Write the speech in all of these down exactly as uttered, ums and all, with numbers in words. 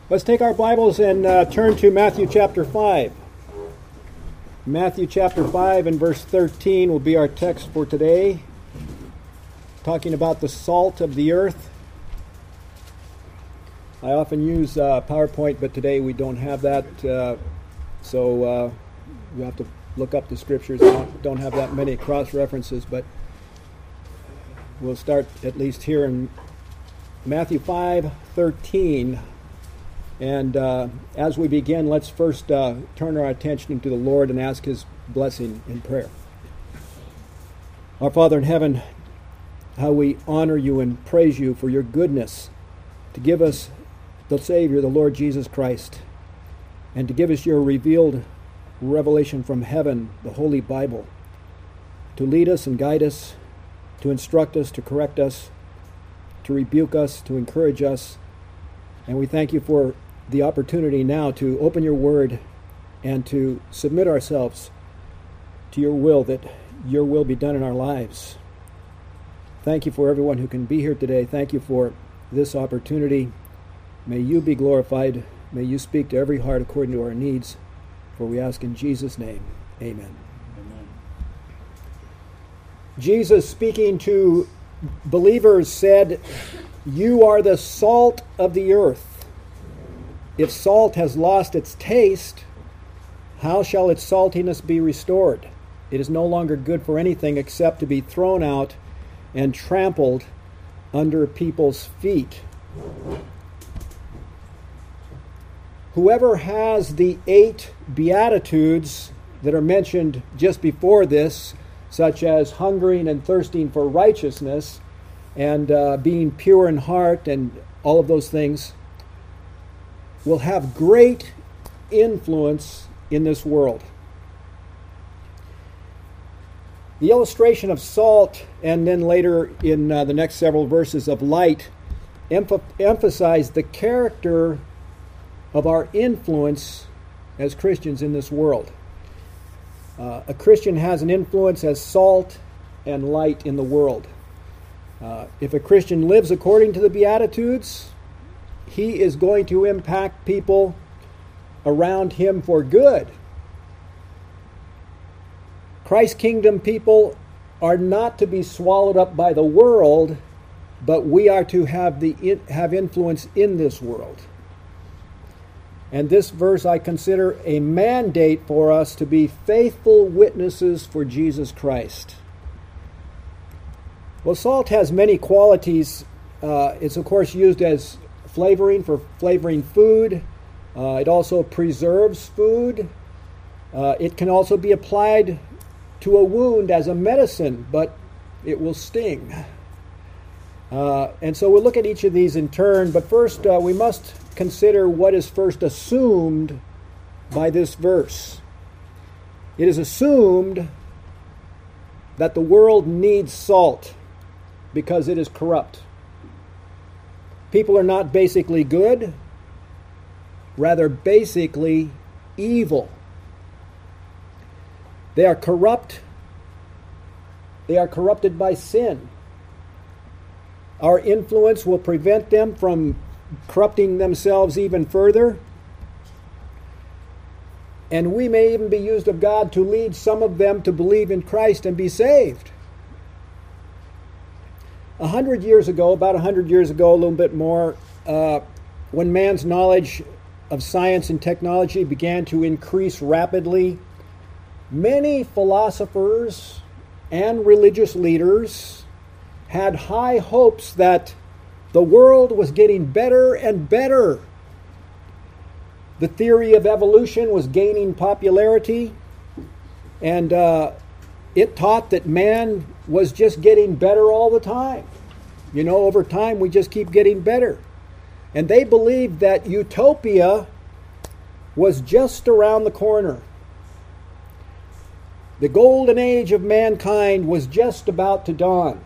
Let's take our Bibles and uh, turn to Matthew chapter five. Matthew chapter five and verse thirteen will be our text for today, talking about the salt of the earth. I often use uh, PowerPoint, but today we don't have that, uh, so uh, you have to look up the scriptures. I don't, don't have that many cross-references, but we'll start at least here in Matthew five thirteen. And uh, as we begin, let's first uh, turn our attention to the Lord and ask His blessing in prayer. Our Father in heaven, how we honor You and praise You for Your goodness to give us the Savior, the Lord Jesus Christ, and to give us Your revealed revelation from heaven, the Holy Bible, to lead us and guide us, to instruct us, to correct us, to rebuke us, to encourage us. And we thank You for the opportunity now to open Your Word and to submit ourselves to Your will, that Your will be done in our lives. Thank You for everyone who can be here today. Thank You for this opportunity. May You be glorified. May You speak to every heart according to our needs. For we ask in Jesus' name, amen. Amen. Jesus, speaking to believers, said, "You are the salt of the earth. If salt has lost its taste, how shall its saltiness be restored? It is no longer good for anything except to be thrown out and trampled under people's feet." Whoever has the eight Beatitudes that are mentioned just before this, such as hungering and thirsting for righteousness and uh, being pure in heart and all of those things, will have great influence in this world. The illustration of salt, and then later in uh, the next several verses of light, emph- emphasize the character of our influence as Christians in this world. Uh, a Christian has an influence as salt and light in the world. Uh, if a Christian lives according to the Beatitudes, he is going to impact people around him for good. Christ's kingdom people are not to be swallowed up by the world, but we are to have the have influence in this world. And this verse I consider a mandate for us to be faithful witnesses for Jesus Christ. Well, salt has many qualities. Uh, it's of course used as flavoring for flavoring food. Uh, it also preserves food. Uh, it can also be applied to a wound as a medicine, but it will sting. Uh, and so we'll look at each of these in turn, but first uh, we must consider what is first assumed by this verse. It is assumed that the world needs salt because it is corrupt. People are not basically good, rather basically evil. They are corrupt. They are corrupted by sin. Our influence will prevent them from corrupting themselves even further. And we may even be used of God to lead some of them to believe in Christ and be saved. A hundred years ago, about a hundred years ago, a little bit more, uh, when man's knowledge of science and technology began to increase rapidly, many philosophers and religious leaders had high hopes that the world was getting better and better. The theory of evolution was gaining popularity, and uh, it taught that man was just getting better all the time. You know, over time we just keep getting better. And they believed that utopia was just around the corner. The golden age of mankind was just about to dawn.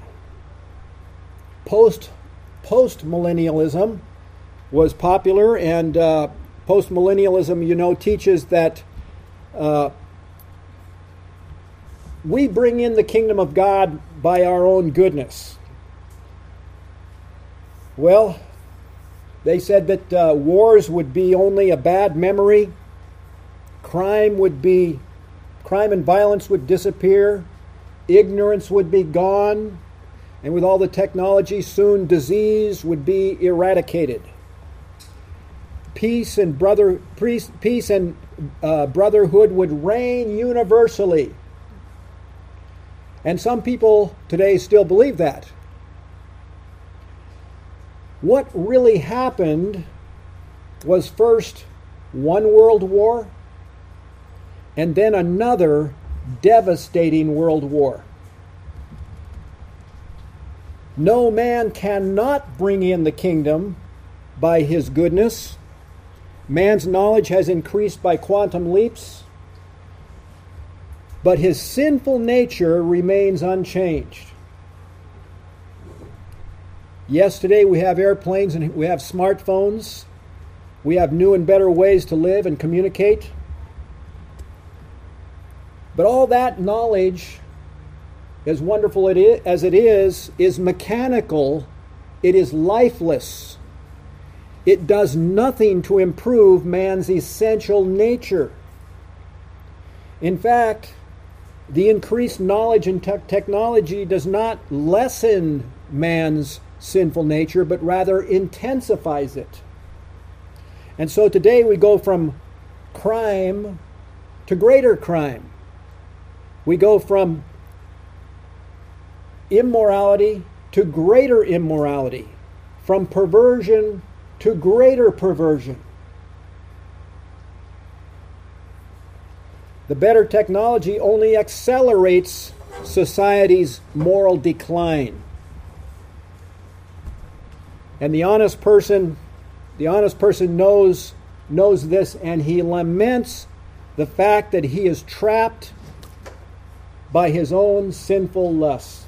Post Post-millennialism was popular, and uh, post-millennialism, you know, teaches that uh, we bring in the kingdom of God by our own goodness. Well, They said that uh, wars would be only a bad memory. Crime would be, crime and violence would disappear. Ignorance would be gone. And with all the technology, soon disease would be eradicated. Peace and brother, peace, peace and uh, brotherhood would reign universally. And some people today still believe that. What really happened was first one world war and then another devastating world war. No man cannot bring in the kingdom by his goodness. Man's knowledge has increased by quantum leaps, but his sinful nature remains unchanged. Yes, today we have airplanes and we have smartphones. We have new and better ways to live and communicate. But all that knowledge, as wonderful it is, as it is, is mechanical. It is lifeless. It does nothing to improve man's essential nature. In fact, the increased knowledge and te- technology does not lessen man's sinful nature, but rather intensifies it. And so today we go from crime to greater crime. We go from immorality to greater immorality, from perversion to greater perversion. The better technology only accelerates society's moral decline. And the honest person, the honest person knows, knows this, and he laments the fact that he is trapped by his own sinful lusts.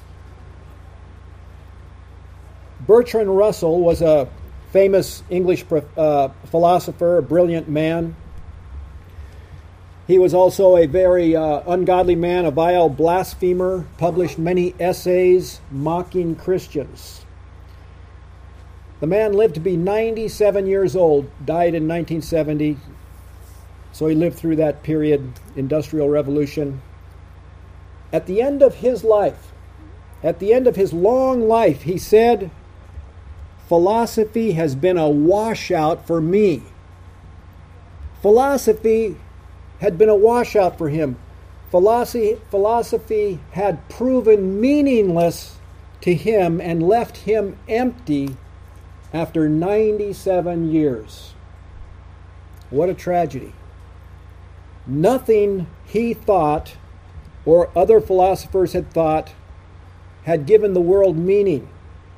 Bertrand Russell was a famous English uh, philosopher, a brilliant man. He was also a very uh, ungodly man, a vile blasphemer, published many essays mocking Christians. The man lived to be ninety-seven years old, died in nineteen seventy, so he lived through that period, Industrial Revolution. At the end of his life, at the end of his long life, he said, "Philosophy has been a washout for me." Philosophy had been a washout for him. Philosophy, philosophy had proven meaningless to him and left him empty after ninety-seven years. What a tragedy. Nothing he thought, or other philosophers had thought, had given the world meaning.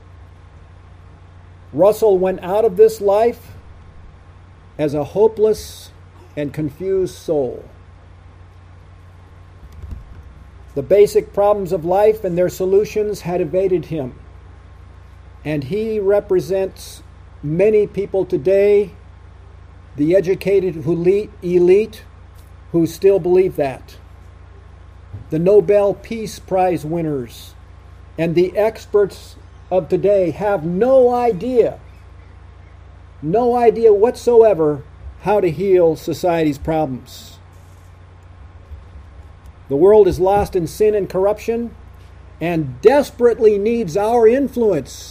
Russell went out of this life as a hopeless and confused soul. The basic problems of life and their solutions had evaded him. And he represents many people today, the educated elite, elite who still believe that. The Nobel Peace Prize winners and the experts of today have no idea, no idea whatsoever how to heal society's problems. The world is lost in sin and corruption and desperately needs our influence.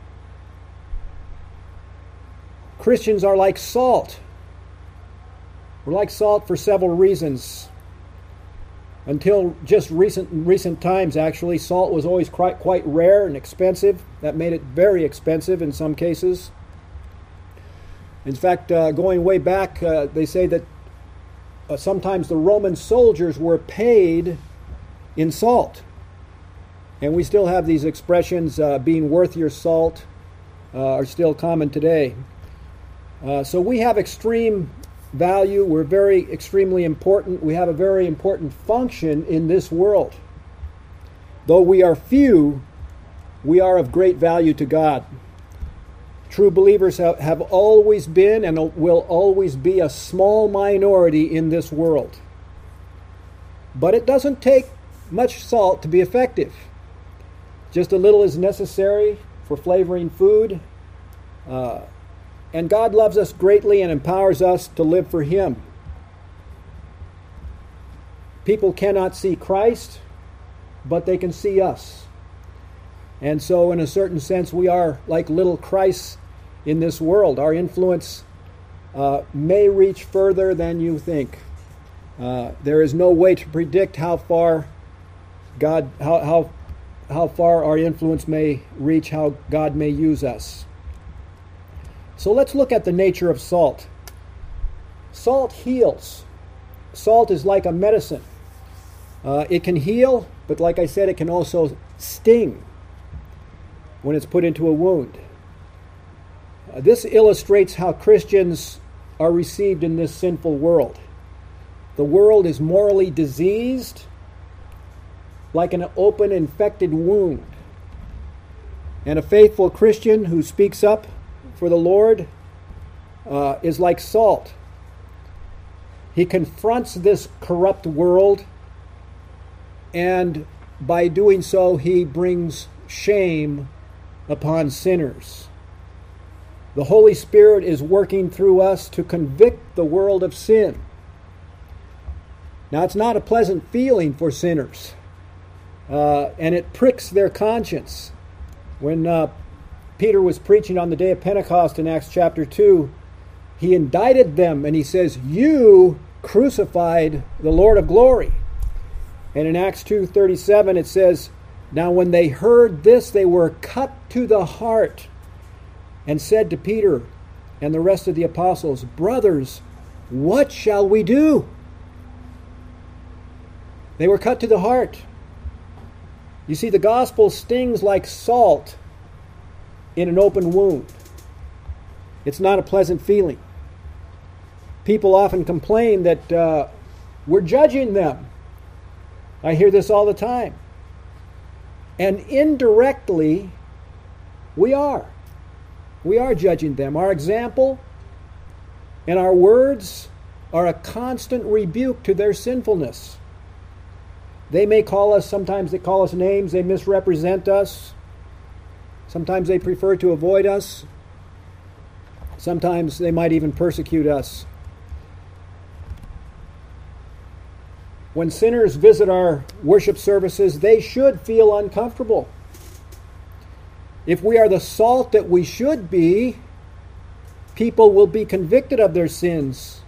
Christians are like salt. We're like salt for several reasons. Until just recent recent times, actually, salt was always quite, quite rare and expensive. That made it very expensive in some cases. In fact, uh, going way back, uh, they say that uh, sometimes the Roman soldiers were paid in salt. And we still have these expressions, uh, being worth your salt, uh, are still common today. Uh, so we have extreme value. We're very extremely important. We have a very important function in this world. Though we are few, we are of great value to God. True believers have, have always been and will always be a small minority in this world. But it doesn't take much salt to be effective. Just a little is necessary for flavoring food. Uh, And God loves us greatly and empowers us to live for Him. People cannot see Christ, but they can see us. And so in a certain sense, we are like little Christs in this world. Our influence uh, may reach further than you think. Uh, there is no way to predict how far God, how, how, how far our influence may reach, how God may use us. So let's look at the nature of salt. Salt heals. Salt is like a medicine. Uh, it can heal, but like I said, it can also sting when it's put into a wound. Uh, this illustrates how Christians are received in this sinful world. The world is morally diseased, like an open, infected wound. And a faithful Christian who speaks up for the Lord uh, is like salt. He confronts this corrupt world, and by doing so, he brings shame upon sinners. The Holy Spirit is working through us to convict the world of sin. Now, it's not a pleasant feeling for sinners, uh, and it pricks their conscience. When uh, Peter was preaching on the day of Pentecost in Acts chapter two, he indicted them, and he says, "You crucified the Lord of glory." And in Acts two thirty-seven it says, "Now when they heard this, they were cut to the heart and said to Peter and the rest of the apostles, 'Brothers, what shall we do?'" They were cut to the heart. You see, the gospel stings like salt in an open wound. It's not a pleasant feeling. People often complain that uh, we're judging them. I hear this all the time. And indirectly, we are. We are judging them. Our example and our words are a constant rebuke to their sinfulness. They may call us, sometimes they call us names, they misrepresent us. Sometimes they prefer to avoid us. Sometimes they might even persecute us. When sinners visit our worship services, they should feel uncomfortable. If we are the salt that we should be, people will be convicted of their sins.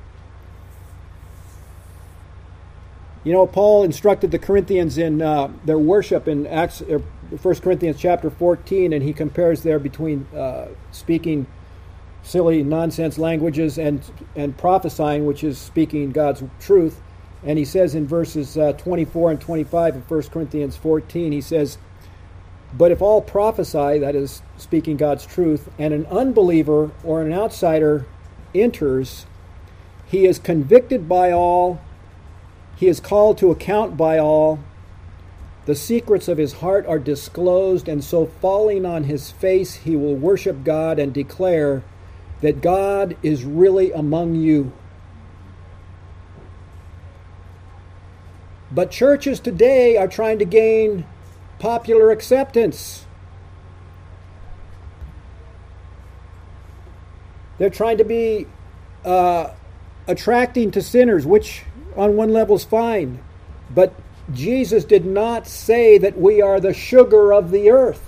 You know, Paul instructed the Corinthians in uh, their worship in Acts, uh, First Corinthians chapter fourteen, and he compares there between uh, speaking silly nonsense languages and and prophesying, which is speaking God's truth. And he says in verses uh, twenty-four and twenty-five of First Corinthians fourteen, he says, "But if all prophesy," that is speaking God's truth, "and an unbeliever or an outsider enters, he is convicted by all, he is called to account by all, the secrets of his heart are disclosed, and so falling on his face he will worship God and declare that God is really among you." But churches today are trying to gain popular acceptance. They're trying to be uh, attracting to sinners, which on one level is fine. But Jesus did not say that we are the sugar of the earth.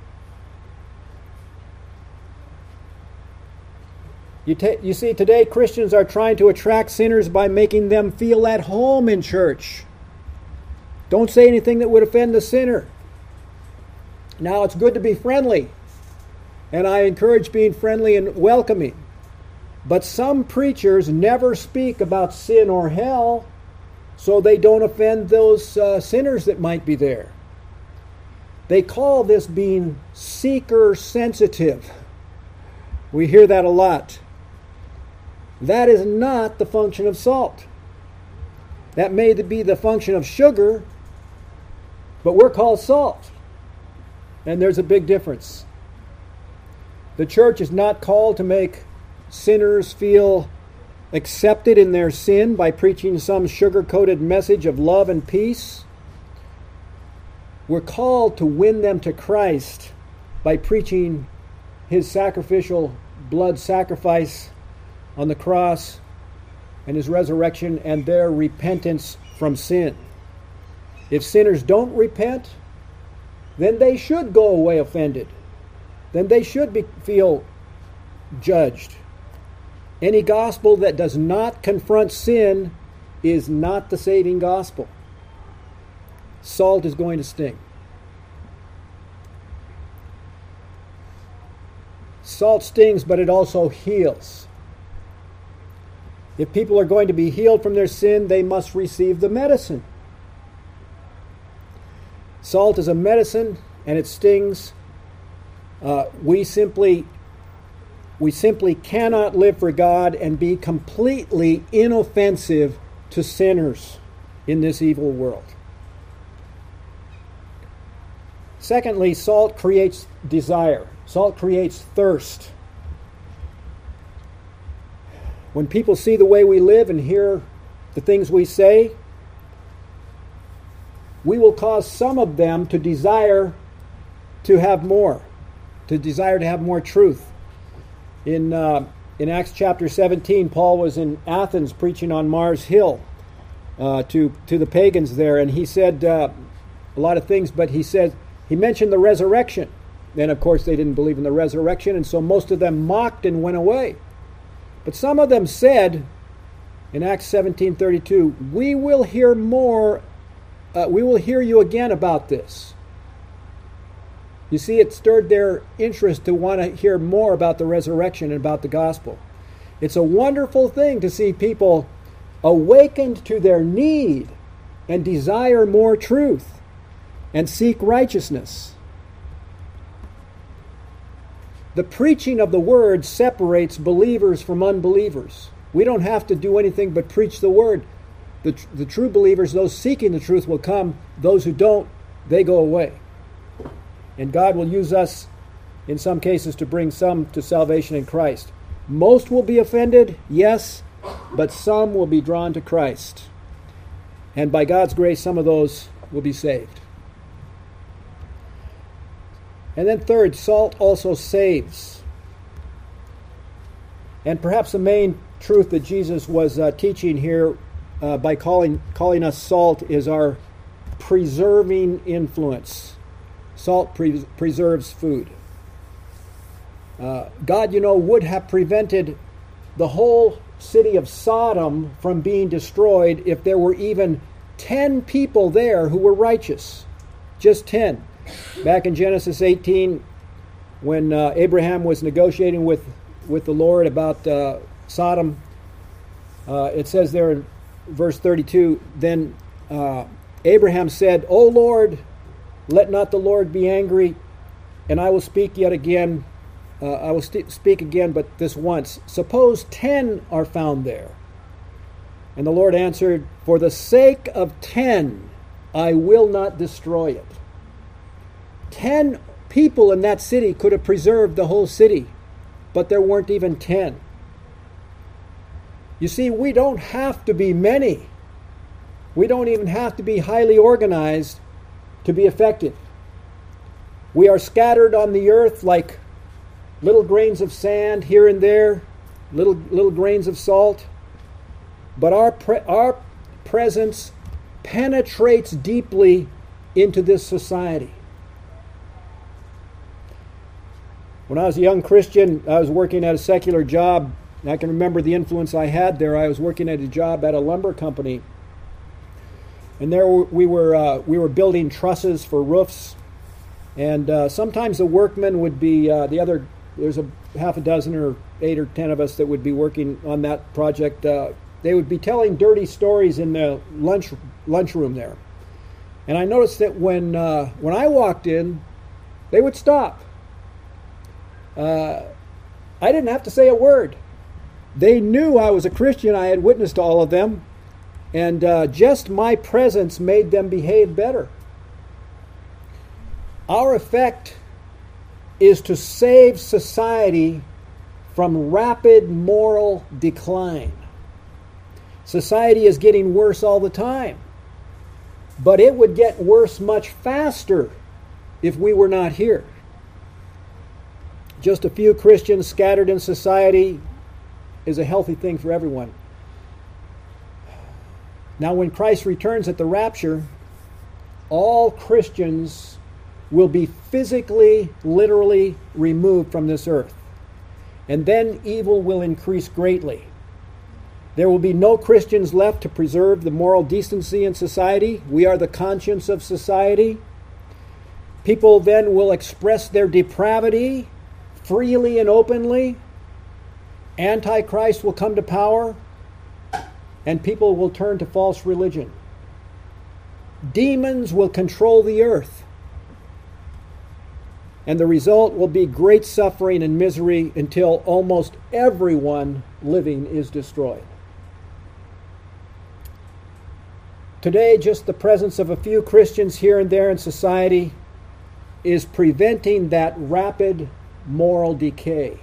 You, ta- you see, today Christians are trying to attract sinners by making them feel at home in church. Don't say anything that would offend the sinner. Now, it's good to be friendly, and I encourage being friendly and welcoming. But some preachers never speak about sin or hell, so they don't offend those uh, sinners that might be there. They call this being seeker sensitive. We hear that a lot. That is not the function of salt. That may be the function of sugar, but we're called salt. And there's a big difference. The church is not called to make sinners feel accepted in their sin by preaching some sugar-coated message of love and peace. We're called to win them to Christ by preaching His sacrificial blood sacrifice on the cross and his resurrection and their repentance from sin. If sinners don't repent, then they should go away offended. Then they should be, feel judged. Any gospel that does not confront sin is not the saving gospel. Salt is going to sting. Salt stings, but it also heals. If people are going to be healed from their sin, they must receive the medicine. Salt is a medicine, and it stings. Uh, we simply, we simply cannot live for God and be completely inoffensive to sinners in this evil world. Secondly, salt creates desire. Salt creates thirst. When people see the way we live and hear the things we say, we will cause some of them to desire to have more, to desire to have more truth. In uh, in Acts chapter seventeen, Paul was in Athens preaching on Mars Hill uh, to to the pagans there, and he said uh, a lot of things, but he said he mentioned the resurrection. And of course, they didn't believe in the resurrection, and so most of them mocked and went away. But some of them said in Acts seventeen thirty-two, "We will hear more. Uh, we will hear you again about this." You see, it stirred their interest to want to hear more about the resurrection and about the gospel. It's a wonderful thing to see people awakened to their need and desire more truth and seek righteousness. The preaching of the word separates believers from unbelievers. We don't have to do anything but preach the word. The, tr- the true believers, those seeking the truth, will come. Those who don't, they go away. And God will use us in some cases to bring some to salvation in Christ. Most will be offended, yes, but some will be drawn to Christ. And by God's grace, some of those will be saved. And then third, salt also saves. And perhaps the main truth that Jesus was uh, teaching here uh, by calling calling us salt is our preserving influence. Salt pre- preserves food. Uh, God, you know, would have prevented the whole city of Sodom from being destroyed if there were even ten people there who were righteous. Just ten. Back in Genesis eighteen, when uh, Abraham was negotiating with, with the Lord about uh, Sodom, uh, it says there in verse thirty-two, then uh, Abraham said, "O Lord, let not the Lord be angry, and I will speak yet again. Uh, I will st- speak again, but this once. Suppose ten are found there." And the Lord answered, "For the sake of ten, I will not destroy it." Ten people in that city could have preserved the whole city, but there weren't even ten. You see, we don't have to be many. We don't even have to be highly organized to be effective. We are scattered on the earth like little grains of sand here and there, little little grains of salt. But our pre- our presence penetrates deeply into this society. When I was a young Christian, I was working at a secular job. And I can remember the influence I had there. I was working at a job at a lumber company. And there we were uh, we were building trusses for roofs. And uh, sometimes the workmen would be, uh, the other, there's a half a dozen or eight or ten of us that would be working on that project. Uh, they would be telling dirty stories in the lunch lunchroom there. And I noticed that when uh, when I walked in, they would stop. Uh, I didn't have to say a word. They knew I was a Christian. I had witnessed to all of them. And uh, just my presence made them behave better. Our effect is to save society from rapid moral decline. Society is getting worse all the time. But it would get worse much faster if we were not here. just a few Christians scattered in society is a healthy thing for everyone. Now, when Christ returns at the rapture, all Christians will be physically, literally removed from this earth. And then evil will increase greatly. There will be no Christians left to preserve the moral decency in society. We are the conscience of society. People then will express their depravity freely and openly. Antichrist will come to power, and people will turn to false religion. Demons will control the earth. And the result will be great suffering and misery until almost everyone living is destroyed. Today, just the presence of a few Christians here and there in society is preventing that rapid moral decay.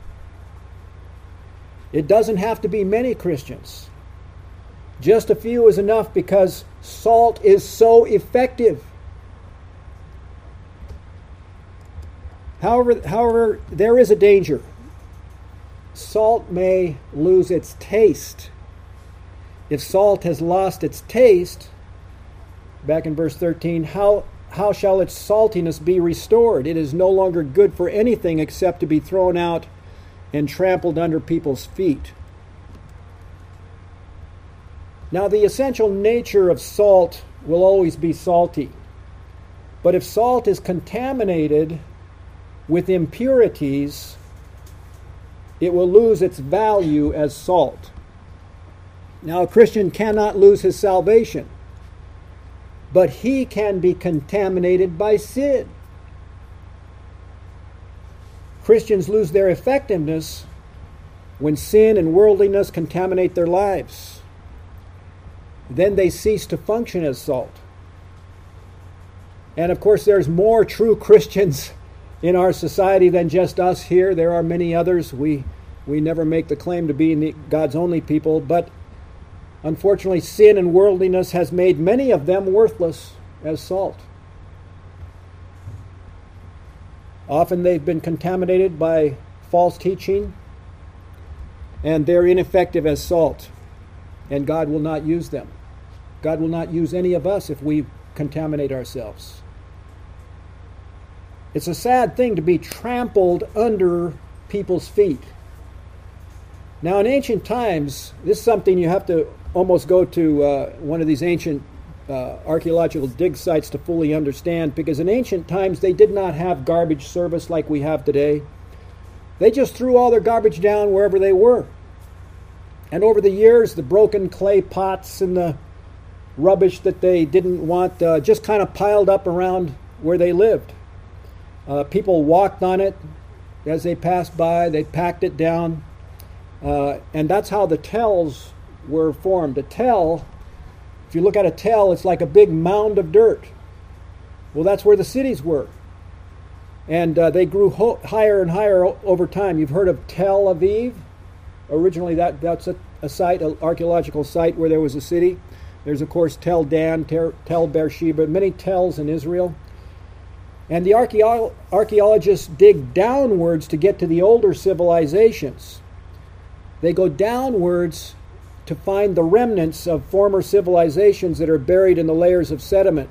It doesn't have to be many Christians. Just a few is enough because salt is so effective. However, however, there is a danger. Salt may lose its taste. If salt has lost its taste, back in verse thirteen, how, how shall its saltiness be restored? It is no longer good for anything except to be thrown out and trampled under people's feet. Now, the essential nature of salt will always be salty. But if salt is contaminated with impurities, it will lose its value as salt. Now, a Christian cannot lose his salvation, but he can be contaminated by sin. Christians lose their effectiveness when sin and worldliness contaminate their lives. Then they cease to function as salt. And of course, there's more true Christians in our society than just us here. There are many others. We we never make the claim to be God's only people, but unfortunately, sin and worldliness has made many of them worthless as salt. Often they've been contaminated by false teaching, and they're ineffective as salt, and God will not use them. God will not use any of us if we contaminate ourselves. It's a sad thing to be trampled under people's feet. Now, in ancient times, this is something you have to almost go to uh, one of these ancient uh, archaeological dig sites to fully understand, because in ancient times they did not have garbage service like we have today. They just threw all their garbage down wherever they were. And over the years, the broken clay pots and the rubbish that they didn't want uh, just kind of piled up around where they lived. Uh, people walked on it as they passed by. They packed it down. Uh, and that's how the tells were formed. A tell, if you look at a tell, it's like a big mound of dirt. Well, that's where the cities were. And uh, they grew ho- higher and higher o- over time. You've heard of Tel Aviv? Originally, that, that's a, a site, an archaeological site where there was a city. There's, of course, Tel Dan, Ter, Tel Beersheba, many tells in Israel. And the archaeo- archaeologists dig downwards to get to the older civilizations. They go downwards to find the remnants of former civilizations that are buried in the layers of sediment.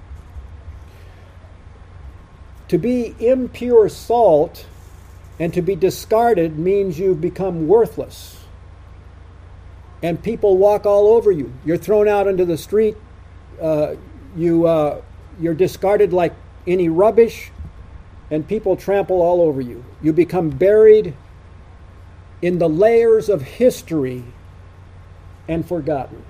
To be impure salt and to be discarded means you've become worthless. And people walk all over you. You're thrown out into the street. Uh, you, uh, you're discarded like any rubbish, and people trample all over you. You become buried in the layers of history and forgotten.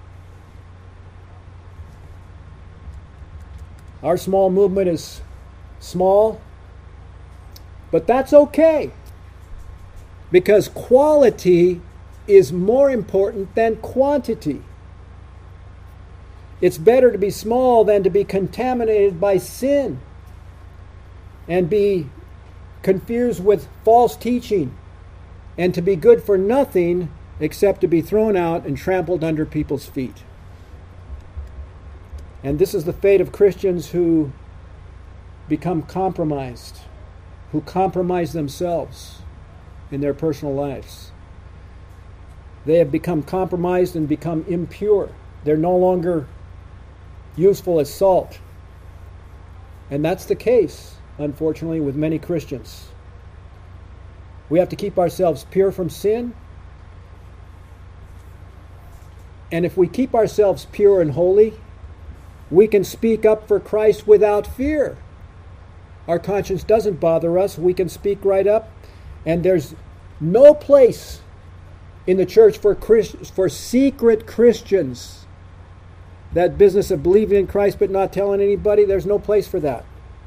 Our small movement is small, but that's okay, because quality is more important than quantity. It's better to be small than to be contaminated by sin and be confused with false teaching, and to be good for nothing except to be thrown out and trampled under people's feet. And this is the fate of Christians who become compromised. who compromise themselves in their personal lives. They have become compromised and become impure. They're no longer useful as salt. And that's the case, unfortunately, with many Christians. We have to keep ourselves pure from sin. And if we keep ourselves pure and holy, we can speak up for Christ without fear. Our conscience doesn't bother us. We can speak right up. And there's no place in the church for Christ, for secret Christians. That business of believing in Christ but not telling anybody, there's no place for that.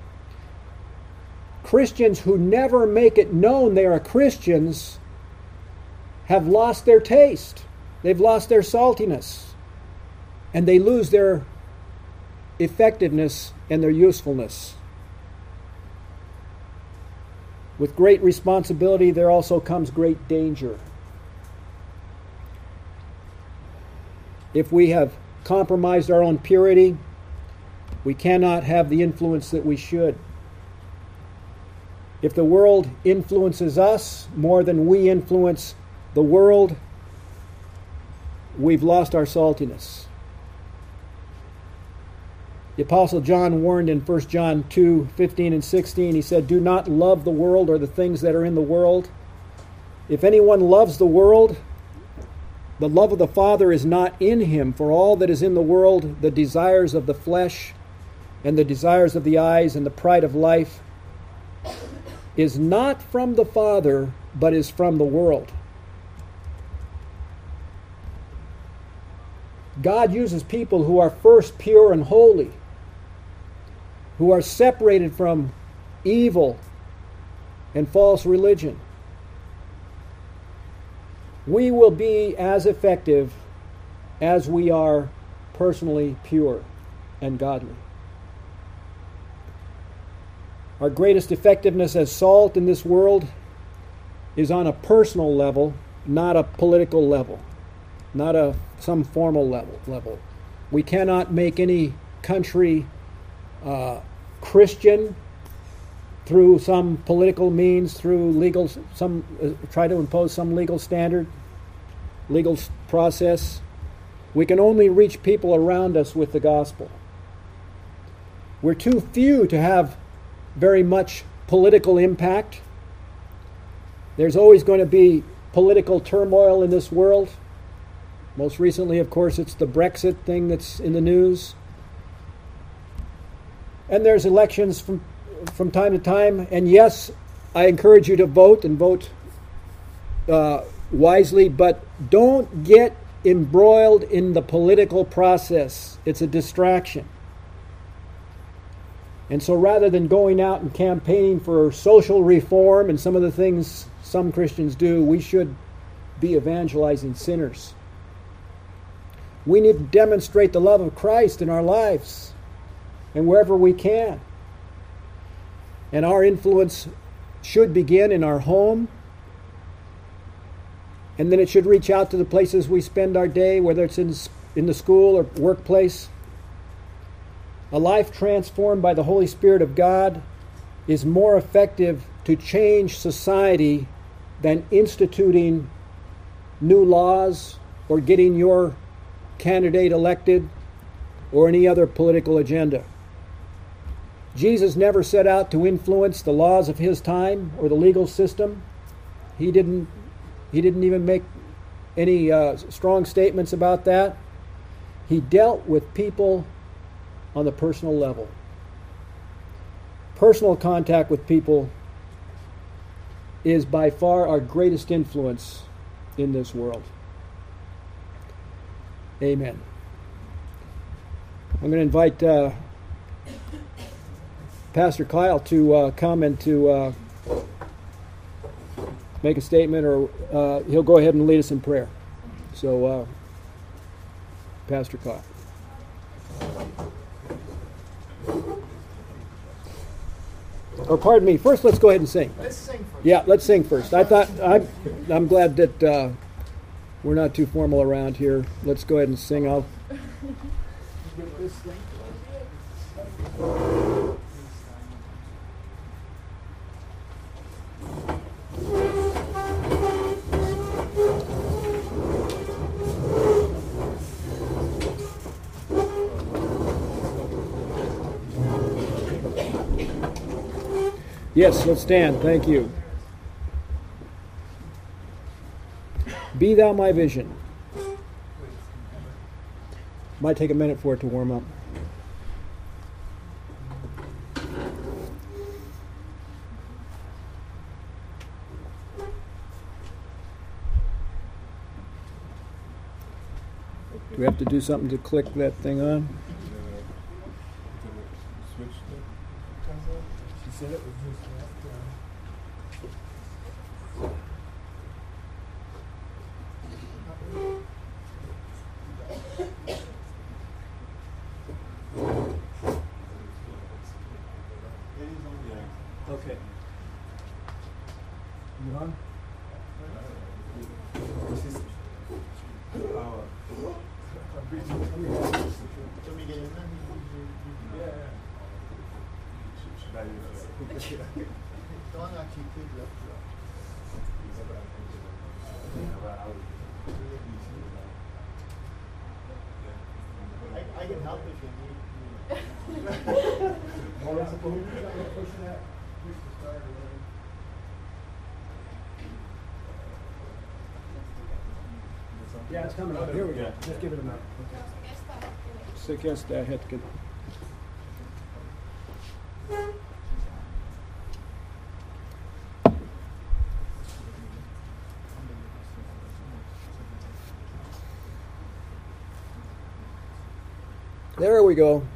Christians who never make it known they are Christians have lost their taste. They've lost their saltiness. And they lose their effectiveness and their usefulness. With great responsibility, there also comes great danger. If we have compromised our own purity, we cannot have the influence that we should. If the world influences us more than we influence the world, we've lost our saltiness. The Apostle John warned in First John two, fifteen and sixteen, he said, "Do not love the world or the things that are in the world. If anyone loves the world, the love of the Father is not in him. For all that is in the world, the desires of the flesh and the desires of the eyes and the pride of life, is not from the Father, but is from the world." God uses people who are first pure and holy, who are separated from evil and false religion. We will be as effective as we are personally pure and godly. Our greatest effectiveness as salt in this world is on a personal level, not a political level, not a some formal level. level. We cannot make any country uh, Christian through some political means, through legal, some uh, try to impose some legal standard, legal process. We can only reach people around us with the gospel. We're too few to have very much political impact. There's always going to be political turmoil in this world. Most recently, of course, it's the Brexit thing that's in the news. And there's elections from from time to time. And yes, I encourage you to vote and vote uh, wisely, but don't get embroiled in the political process. It's a distraction. And so rather than going out and campaigning for social reform and some of the things some Christians do, we should be evangelizing sinners. We need to demonstrate the love of Christ in our lives and wherever we can. And our influence should begin in our home, and then it should reach out to the places we spend our day, whether it's in, in the school or workplace. A life transformed by the Holy Spirit of God is more effective to change society than instituting new laws or getting your candidate elected or any other political agenda. Jesus never set out to influence the laws of his time or the legal system. He didn't he didn't even make any uh, strong statements about that. He dealt with people on the personal level. Personal contact with people is by far our greatest influence in this world. Amen. I'm going to invite uh, Pastor Kyle to uh, come and to uh, make a statement, or uh, he'll go ahead and lead us in prayer. So, uh, Pastor Kyle. Or pardon me, first let's go ahead and sing. Let's sing first. Yeah, let's sing first. I thought, I'm, I'm glad that uh, we're not too formal around here. Let's go ahead and sing. I'll... Yes, let's stand. Thank you. Be thou my vision. Might take a minute for it to warm up. Do we have to do something to click that thing on? She said it was just that. Okay. You on? I, I can help if you need. Yeah, it's coming up. Here we go. Just give it a minute. It's against that head. There we go.